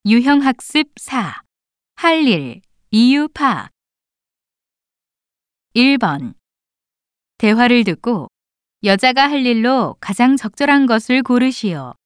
유형학습 4. 할 일, 이유 파악. 1번. 대화를 듣고 여자가 할 일로 가장 적절한 것을 고르시오.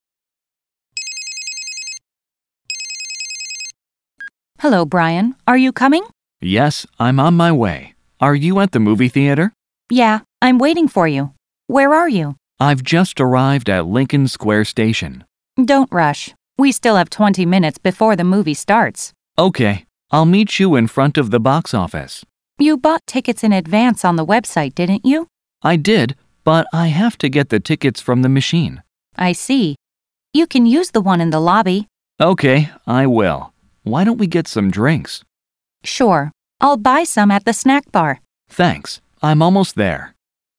Hello, Brian. Are you coming? Yes, I'm on my way. Are you at the movie theater? Yeah, I'm waiting for you. Where are you? I've just arrived at Lincoln Square Station. Don't rush. We still have 20 minutes before the movie starts. Okay, I'll meet you in front of the box office. You bought tickets in advance on the website, didn't you? I did, but I have to get the tickets from the machine. I see. You can use the one in the lobby. Okay, I will. Why don't we get some drinks? Sure. I'll buy some at the snack bar. Thanks. I'm almost there.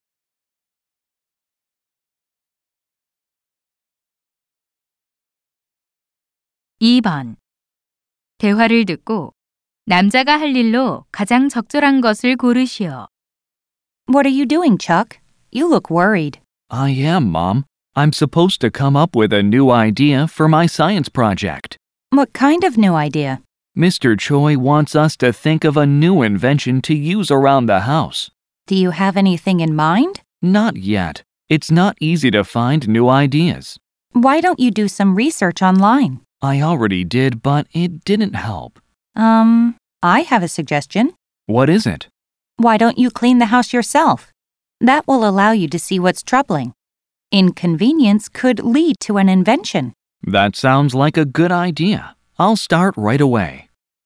(2번) 대화를 듣고 남자가 할 일로 가장 적절한 것을 고르시오. What are you doing, Chuck? You look worried. I am, Mom. I'm supposed to come up with a new idea for my science project. What kind of new idea? Mr. Choi wants us to think of a new invention to use around the house. Do you have anything in mind? Not yet. It's not easy to find new ideas. Why don't you do some research online? I already did, but it didn't help. I have a suggestion. What is it? Why don't you clean the house yourself? That will allow you to see what's troubling. Inconvenience could lead to an invention. That sounds like a good idea. I'll start right away.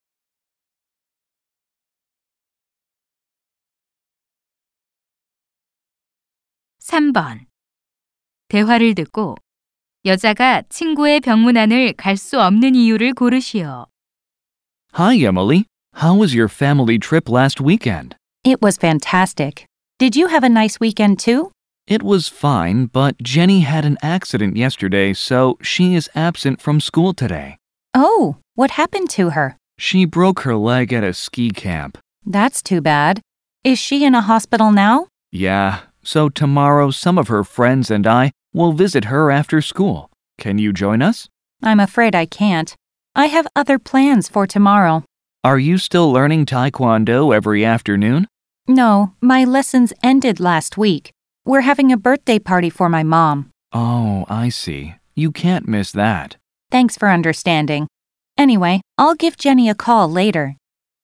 (3번) 대화를 듣고 여자가 친구의 병문안을 갈 수 없는 이유를 고르시오. Hi, Emily. How was your family trip last weekend? It was fantastic. Did you have a nice weekend too? It was fine, but Jenny had an accident yesterday, so she is absent from school today. Oh, what happened to her? She broke her leg at a ski camp. That's too bad. Is she in a hospital now? Yeah, so tomorrow some of her friends and I will visit her after school. Can you join us? I'm afraid I can't. I have other plans for tomorrow. Are you still learning Taekwondo every afternoon? No, my lessons ended last week. We're having a birthday party for my mom. Oh, I see. You can't miss that. Thanks for understanding. Anyway, I'll give Jenny a call later.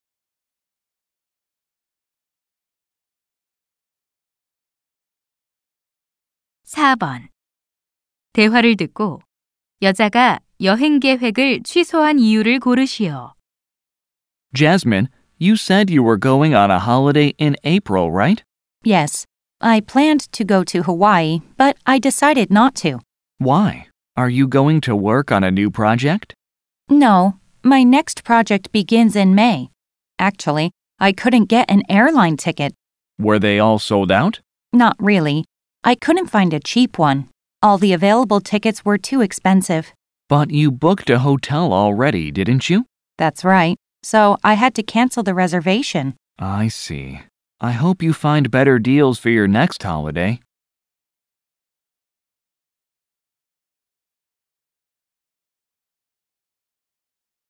(4번) 대화를 듣고 여자가 여행 계획을 취소한 이유를 고르시오. Jasmine, you said you were going on a holiday in April, right? Yes, I planned to go to Hawaii, but I decided not to. Why? Are you going to work on a new project? No, my next project begins in May. Actually, I couldn't get an airline ticket. Were they all sold out? Not really. I couldn't find a cheap one. All the available tickets were too expensive. But you booked a hotel already, didn't you? That's right. So I had to cancel the reservation. I see. I hope you find better deals for your next holiday.